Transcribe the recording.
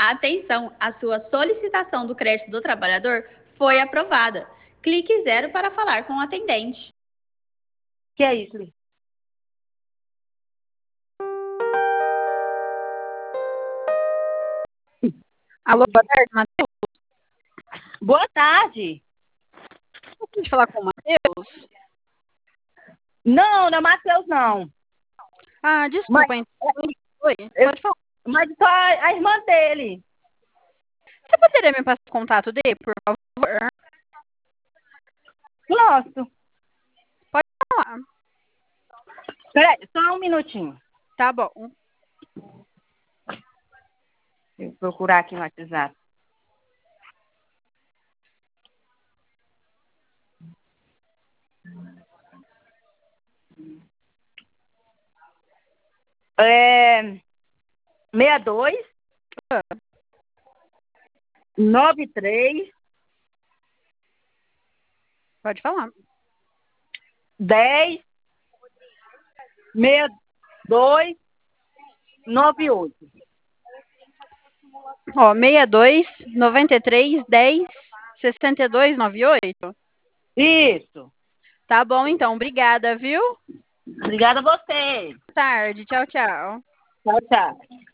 Atenção, a sua solicitação do crédito do trabalhador foi aprovada. Clique 0 para falar com o atendente. Que é isso, Li? Alô, boa tarde, Matheus. Boa tarde. Eu queria falar com o Matheus. Não, não é Matheus, não. Ah, desculpa, Mas, então. Oi, pode falar. mas só a irmã dele. Você poderia me passar o contato dele, por favor? Posso. Pode falar. Peraí, só um minutinho. Tá bom. Deixa eu procurar aqui no WhatsApp. É 62 93 Pode falar. 10 62 98. Ó, 62 93 10 62 98. Isso. Tá bom, então. Obrigada, viu? Obrigada a você. Boa tarde. Tchau, tchau. Tchau, tchau.